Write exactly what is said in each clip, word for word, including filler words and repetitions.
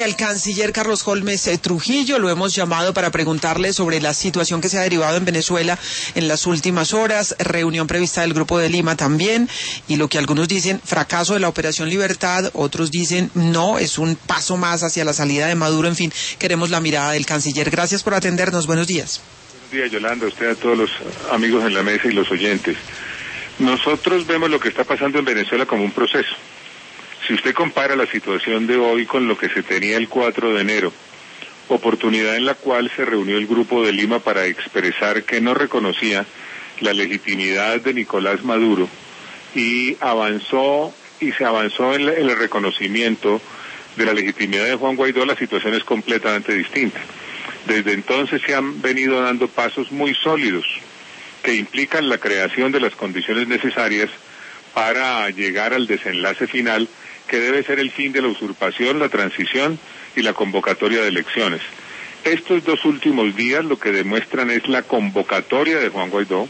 Al canciller Carlos Holmes eh, Trujillo lo hemos llamado para preguntarle sobre la situación que se ha derivado en Venezuela en las últimas horas, reunión prevista del Grupo de Lima también, y lo que algunos dicen fracaso de la Operación Libertad, otros dicen no, es un paso más hacia la salida de Maduro. En fin, queremos la mirada del canciller. Gracias por atendernos, buenos días. Buenos días, Yolanda, usted, a todos los amigos en la mesa y los oyentes. Nosotros vemos lo que está pasando en Venezuela como un proceso. Si usted compara la situación de hoy con lo que se tenía el cuatro de enero, oportunidad en la cual se reunió el Grupo de Lima para expresar que no reconocía la legitimidad de Nicolás Maduro y avanzó y se avanzó en, en el reconocimiento de la legitimidad de Juan Guaidó, la situación es completamente distinta. Desde entonces se han venido dando pasos muy sólidos que implican la creación de las condiciones necesarias para llegar al desenlace final, que debe ser el fin de la usurpación, la transición y la convocatoria de elecciones. Estos dos últimos días lo que demuestran es la convocatoria de Juan Guaidó,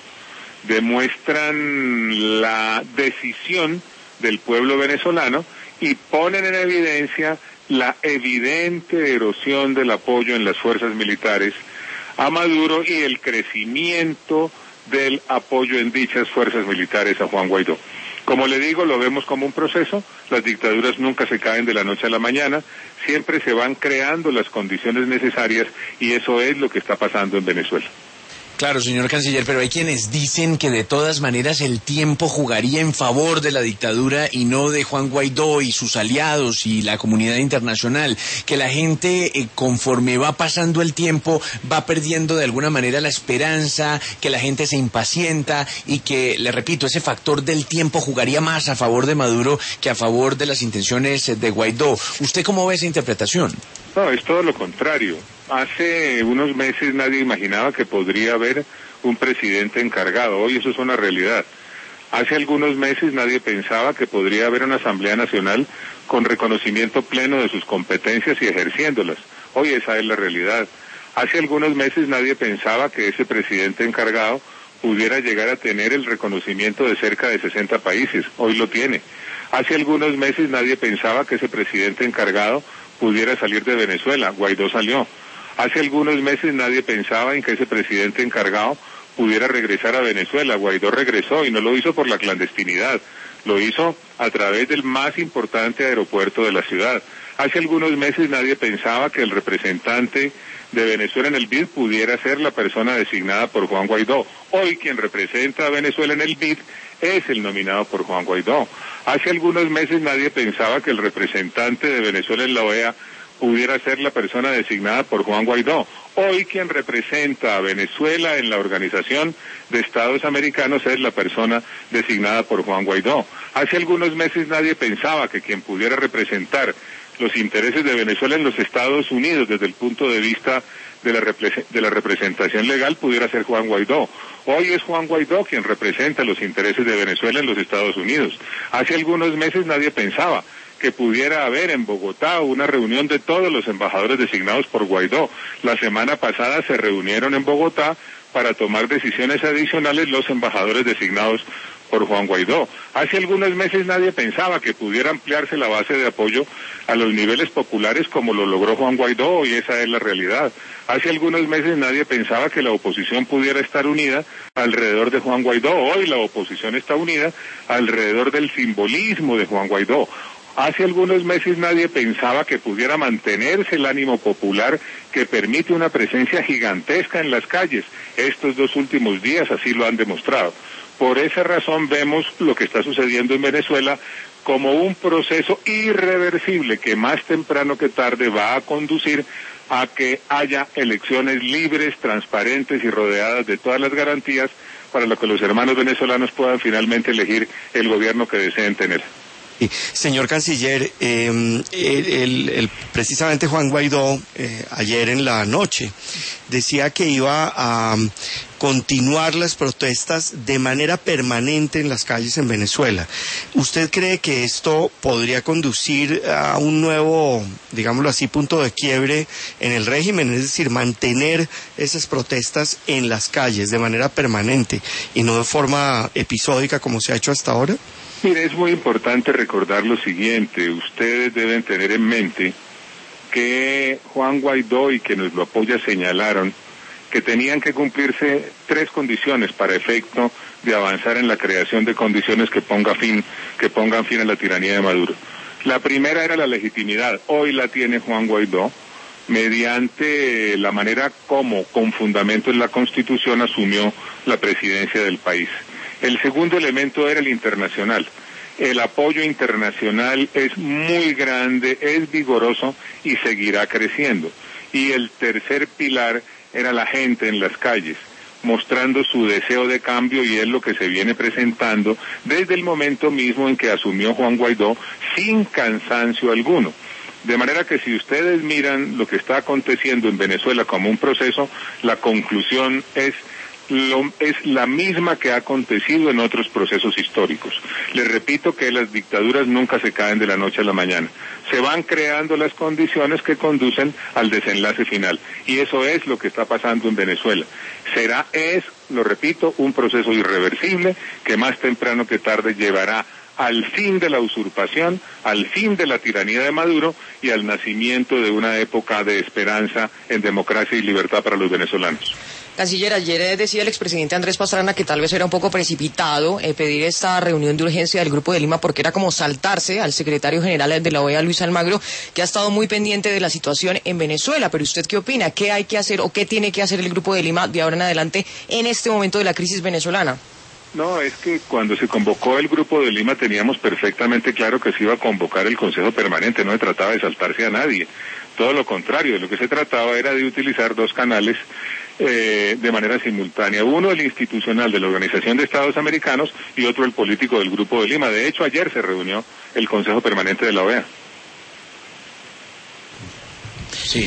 demuestran la decisión del pueblo venezolano y ponen en evidencia la evidente erosión del apoyo en las fuerzas militares a Maduro y el crecimiento del apoyo en dichas fuerzas militares a Juan Guaidó. Como le digo, lo vemos como un proceso, las dictaduras nunca se caen de la noche a la mañana, siempre se van creando las condiciones necesarias y eso es lo que está pasando en Venezuela. Claro, señor canciller, pero hay quienes dicen que de todas maneras el tiempo jugaría en favor de la dictadura y no de Juan Guaidó y sus aliados y la comunidad internacional, que la gente eh, conforme va pasando el tiempo va perdiendo de alguna manera la esperanza, que la gente se impacienta y que, le repito, ese factor del tiempo jugaría más a favor de Maduro que a favor de las intenciones de Guaidó. ¿Usted cómo ve esa interpretación? No, es todo lo contrario. Hace unos meses nadie imaginaba que podría haber un presidente encargado. Hoy eso es una realidad. Hace algunos meses nadie pensaba que podría haber una Asamblea Nacional con reconocimiento pleno de sus competencias y ejerciéndolas. Hoy esa es la realidad. Hace algunos meses nadie pensaba que ese presidente encargado pudiera llegar a tener el reconocimiento de cerca de sesenta países. Hoy lo tiene. Hace algunos meses nadie pensaba que ese presidente encargado pudiera salir de Venezuela. Guaidó salió. Hace algunos meses nadie pensaba en que ese presidente encargado pudiera regresar a Venezuela. Guaidó regresó y no lo hizo por la clandestinidad, lo hizo a través del más importante aeropuerto de la ciudad. Hace algunos meses nadie pensaba que el representante de Venezuela en el B I D pudiera ser la persona designada por Juan Guaidó. Hoy quien representa a Venezuela en el B I D es el nominado por Juan Guaidó. Hace algunos meses nadie pensaba que el representante de Venezuela en la O E A pudiera ser la persona designada por Juan Guaidó. Hoy quien representa a Venezuela en la Organización de Estados Americanos es la persona designada por Juan Guaidó. Hace algunos meses nadie pensaba que quien pudiera representar los intereses de Venezuela en los Estados Unidos desde el punto de vista de la, repre- de la representación legal pudiera ser Juan Guaidó. Hoy es Juan Guaidó quien representa los intereses de Venezuela en los Estados Unidos. Hace algunos meses nadie pensaba que pudiera haber en Bogotá una reunión de todos los embajadores designados por Guaidó. La semana pasada se reunieron en Bogotá para tomar decisiones adicionales los embajadores designados por Juan Guaidó. Hace algunos meses nadie pensaba que pudiera ampliarse la base de apoyo a los niveles populares como lo logró Juan Guaidó y esa es la realidad. Hace algunos meses nadie pensaba que la oposición pudiera estar unida alrededor de Juan Guaidó. Hoy la oposición está unida alrededor del simbolismo de Juan Guaidó. Hace algunos meses nadie pensaba que pudiera mantenerse el ánimo popular que permite una presencia gigantesca en las calles. Estos dos últimos días así lo han demostrado. Por esa razón vemos lo que está sucediendo en Venezuela como un proceso irreversible que más temprano que tarde va a conducir a que haya elecciones libres, transparentes y rodeadas de todas las garantías para lo que los hermanos venezolanos puedan finalmente elegir el gobierno que deseen tener. Señor canciller, eh, el, el, el, precisamente Juan Guaidó eh, ayer en la noche decía que iba a um, continuar las protestas de manera permanente en las calles en Venezuela. ¿Usted cree que esto podría conducir a un nuevo, digámoslo así, punto de quiebre en el régimen? Es decir, mantener esas protestas en las calles de manera permanente y no de forma episódica como se ha hecho hasta ahora. Mire, es muy importante recordar lo siguiente. Ustedes deben tener en mente que Juan Guaidó y quienes lo apoyan señalaron que tenían que cumplirse tres condiciones para efecto de avanzar en la creación de condiciones que ponga fin, que pongan fin a la tiranía de Maduro. La primera era la legitimidad. Hoy la tiene Juan Guaidó mediante la manera como, con fundamento en la Constitución, asumió la presidencia del país. El segundo elemento era el internacional. El apoyo internacional es muy grande, es vigoroso y seguirá creciendo. Y el tercer pilar era la gente en las calles, mostrando su deseo de cambio, y es lo que se viene presentando desde el momento mismo en que asumió Juan Guaidó, sin cansancio alguno. De manera que si ustedes miran lo que está aconteciendo en Venezuela como un proceso, la conclusión es Lo, es la misma que ha acontecido en otros procesos históricos. Les repito que las dictaduras nunca se caen de la noche a la mañana. Se van creando las condiciones que conducen al desenlace final. Y eso es lo que está pasando en Venezuela. Será, es, lo repito, un proceso irreversible que más temprano que tarde llevará al fin de la usurpación, al fin de la tiranía de Maduro y al nacimiento de una época de esperanza en democracia y libertad para los venezolanos. Canciller, ayer decía el expresidente Andrés Pastrana que tal vez era un poco precipitado eh, pedir esta reunión de urgencia del Grupo de Lima porque era como saltarse al secretario general de la O E A, Luis Almagro, que ha estado muy pendiente de la situación en Venezuela. Pero ¿usted qué opina? ¿Qué hay que hacer o qué tiene que hacer el Grupo de Lima de ahora en adelante en este momento de la crisis venezolana? No, es que cuando se convocó el Grupo de Lima teníamos perfectamente claro que se iba a convocar el Consejo Permanente, no se trataba de saltarse a nadie. Todo lo contrario, de lo que se trataba era de utilizar dos canales eh, de manera simultánea. Uno, el institucional de la Organización de Estados Americanos, y otro, el político del Grupo de Lima. De hecho, ayer se reunió el Consejo Permanente de la O E A. Sí.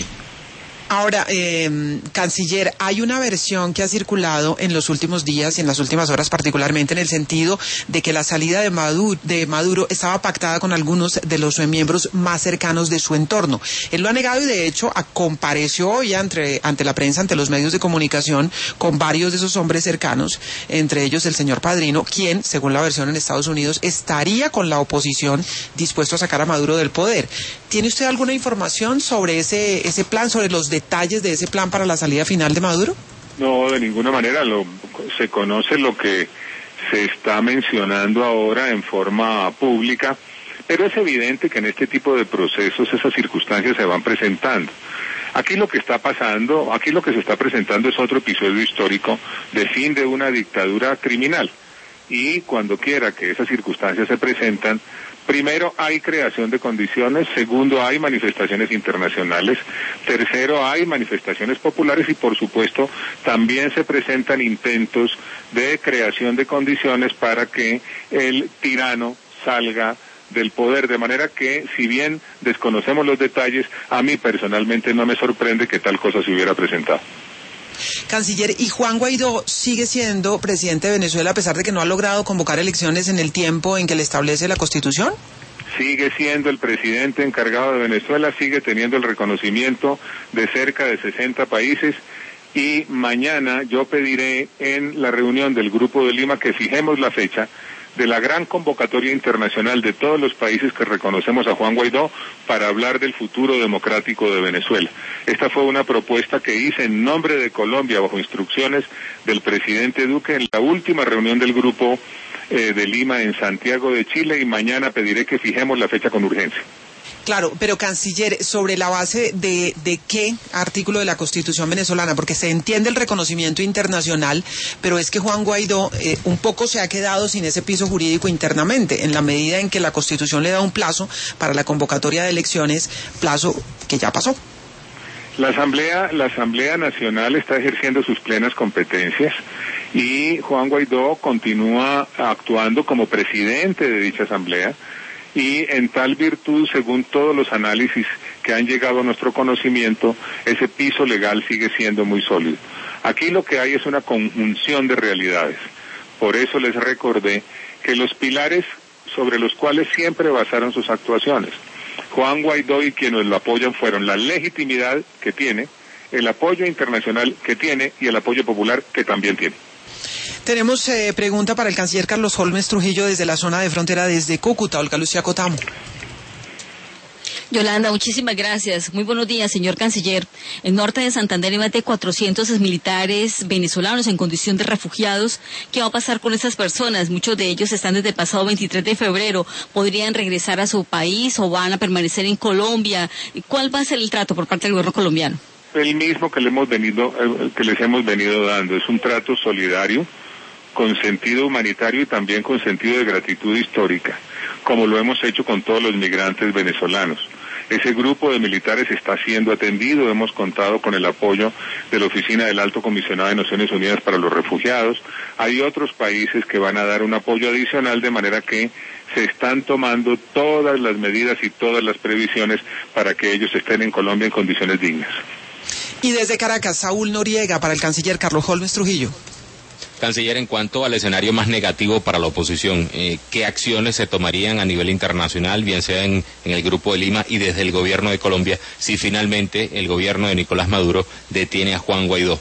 Ahora, eh, canciller, hay una versión que ha circulado en los últimos días y en las últimas horas particularmente, en el sentido de que la salida de Maduro, de Maduro estaba pactada con algunos de los miembros más cercanos de su entorno. Él lo ha negado y de hecho compareció hoy ante, ante la prensa, ante los medios de comunicación, con varios de esos hombres cercanos, entre ellos el señor Padrino, quien, según la versión en Estados Unidos, estaría con la oposición dispuesto a sacar a Maduro del poder. ¿Tiene usted alguna información sobre ese, ese plan, sobre los detalles de ese plan para la salida final de Maduro? No, de ninguna manera. Lo, se conoce lo que se está mencionando ahora en forma pública, pero es evidente que en este tipo de procesos esas circunstancias se van presentando. Aquí lo que está pasando, aquí lo que se está presentando es otro episodio histórico de fin de una dictadura criminal. Y cuando quiera que esas circunstancias se presentan, primero, hay creación de condiciones. Segundo, hay manifestaciones internacionales. Tercero, hay manifestaciones populares. Y, por supuesto, también se presentan intentos de creación de condiciones para que el tirano salga del poder. De manera que, si bien desconocemos los detalles, a mí personalmente no me sorprende que tal cosa se hubiera presentado. Canciller, ¿y Juan Guaidó sigue siendo presidente de Venezuela a pesar de que no ha logrado convocar elecciones en el tiempo en que le establece la Constitución? Sigue siendo el presidente encargado de Venezuela, sigue teniendo el reconocimiento de cerca de sesenta países, y mañana yo pediré en la reunión del Grupo de Lima que fijemos la fecha de la gran convocatoria internacional de todos los países que reconocemos a Juan Guaidó para hablar del futuro democrático de Venezuela. Esta fue una propuesta que hice en nombre de Colombia bajo instrucciones del presidente Duque en la última reunión del Grupo eh, de Lima en Santiago de Chile, y mañana pediré que fijemos la fecha con urgencia. Claro, pero canciller, ¿sobre la base de, de qué artículo de la Constitución venezolana? Porque se entiende el reconocimiento internacional, pero es que Juan Guaidó eh, un poco se ha quedado sin ese piso jurídico internamente, en la medida en que la Constitución le da un plazo para la convocatoria de elecciones, plazo que ya pasó. La Asamblea, la Asamblea Nacional está ejerciendo sus plenas competencias y Juan Guaidó continúa actuando como presidente de dicha Asamblea. Y en tal virtud, según todos los análisis que han llegado a nuestro conocimiento, ese piso legal sigue siendo muy sólido. Aquí lo que hay es una conjunción de realidades. Por eso les recordé que los pilares sobre los cuales siempre basaron sus actuaciones, Juan Guaidó y quienes lo apoyan, fueron la legitimidad que tiene, el apoyo internacional que tiene y el apoyo popular que también tiene. Tenemos eh, pregunta para el canciller Carlos Holmes Trujillo desde la zona de frontera, desde Cúcuta. Olga Lucía Cotamo. Yolanda, muchísimas gracias. Muy buenos días, señor canciller. En norte de Santander hay más de cuatrocientos militares venezolanos en condición de refugiados. ¿Qué va a pasar con estas personas? Muchos de ellos están desde el pasado veintitrés de febrero. ¿Podrían regresar a su país o van a permanecer en Colombia? ¿Cuál va a ser el trato por parte del gobierno colombiano? El mismo que, le hemos venido, eh, que les hemos venido dando. Es un trato solidario, con sentido humanitario y también con sentido de gratitud histórica, como lo hemos hecho con todos los migrantes venezolanos. Ese grupo de militares está siendo atendido, hemos contado con el apoyo de la Oficina del Alto Comisionado de Naciones Unidas para los Refugiados. Hay otros países que van a dar un apoyo adicional, de manera que se están tomando todas las medidas y todas las previsiones para que ellos estén en Colombia en condiciones dignas. Y desde Caracas, Saúl Noriega, para el canciller Carlos Holmes Trujillo. Canciller, en cuanto al escenario más negativo para la oposición, eh, ¿qué acciones se tomarían a nivel internacional, bien sea en, en el Grupo de Lima y desde el gobierno de Colombia, si finalmente el gobierno de Nicolás Maduro detiene a Juan Guaidó?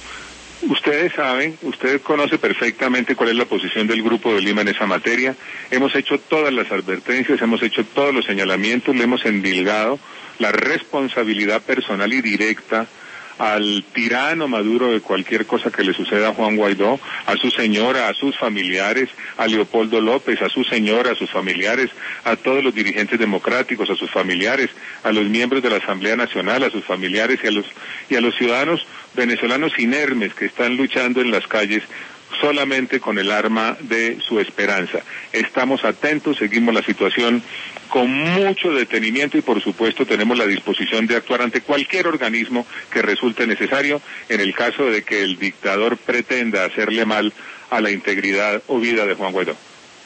Ustedes saben, usted conoce perfectamente cuál es la posición del Grupo de Lima en esa materia. Hemos hecho todas las advertencias, hemos hecho todos los señalamientos, le hemos endilgado la responsabilidad personal y directa al tirano Maduro de cualquier cosa que le suceda a Juan Guaidó, a su señora, a sus familiares, a Leopoldo López, a su señora, a sus familiares, a todos los dirigentes democráticos, a sus familiares, a los miembros de la Asamblea Nacional, a sus familiares y a los, y a los ciudadanos venezolanos inermes que están luchando en las calles solamente con el arma de su esperanza. Estamos atentos, seguimos la situación con mucho detenimiento y por supuesto tenemos la disposición de actuar ante cualquier organismo que resulte necesario en el caso de que el dictador pretenda hacerle mal a la integridad o vida de Juan Guaidó.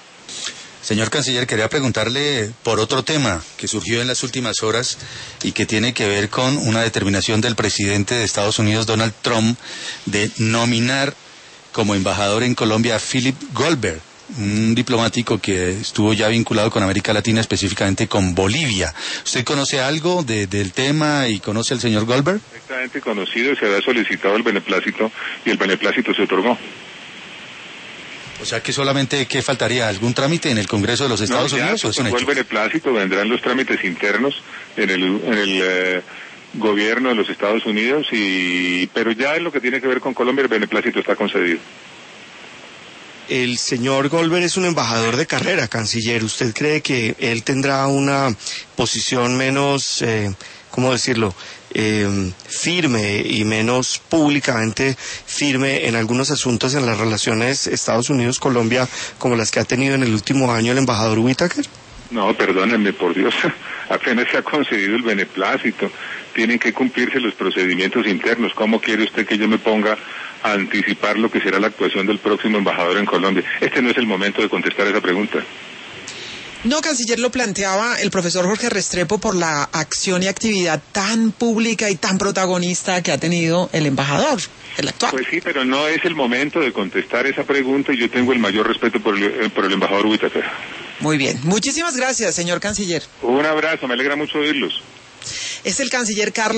Señor canciller, quería preguntarle por otro tema que surgió en las últimas horas y que tiene que ver con una determinación del presidente de Estados Unidos, Donald Trump, de nominar como embajador en Colombia a Philip Goldberg, un diplomático que estuvo ya vinculado con América Latina, específicamente con Bolivia. ¿Usted conoce algo de, del tema y conoce al señor Goldberg? Perfectamente conocido, se había solicitado el beneplácito y el beneplácito se otorgó. O sea que solamente, ¿qué faltaría? ¿Algún trámite en el Congreso de los Estados no, ya, Unidos? ¿O es un hecho? El beneplácito, vendrán los trámites internos en el, en el eh, gobierno de los Estados Unidos, y pero ya en lo que tiene que ver con Colombia el beneplácito está concedido. El señor Goldberg es un embajador de carrera, canciller. ¿Usted cree que él tendrá una posición menos, eh, ¿cómo decirlo?, eh, firme y menos públicamente firme en algunos asuntos en las relaciones Estados Unidos-Colombia como las que ha tenido en el último año el embajador Whitaker? No, perdónenme, por Dios, apenas se ha concedido el beneplácito, tienen que cumplirse los procedimientos internos. ¿Cómo quiere usted que yo me ponga a anticipar lo que será la actuación del próximo embajador en Colombia? Este no es el momento de contestar esa pregunta. No, canciller, lo planteaba el profesor Jorge Restrepo por la acción y actividad tan pública y tan protagonista que ha tenido el embajador, el actual. Pues sí, pero no es el momento de contestar esa pregunta y yo tengo el mayor respeto por el, por el embajador Whitaker. Muy bien, muchísimas gracias, señor canciller. Un abrazo, me alegra mucho oírlos. Es el canciller Carlos